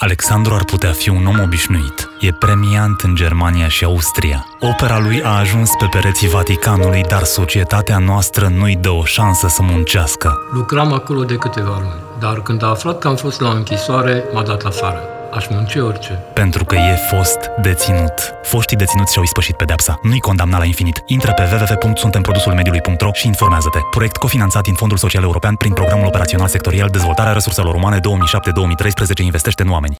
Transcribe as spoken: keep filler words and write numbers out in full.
Alexandru ar putea fi un om obișnuit. E premiant în Germania și Austria. Opera lui a ajuns pe pereții Vaticanului, dar societatea noastră nu-i dă o șansă să muncească. Lucram acolo de câteva luni, dar când a aflat că am fost la închisoare, m-a dat afară. Aș munce orice. Pentru că e fost deținut. Foștii deținuți și-au ispășit pedepsa. Nu-i condamna la infinit. Intră pe w w w punct suntem produsul mediului punct ro și informează-te. Proiect cofinanțat din Fondul Social European prin Programul Operațional Sectorial Dezvoltarea Resurselor Umane două mii șapte două mii treisprezece investește în oameni.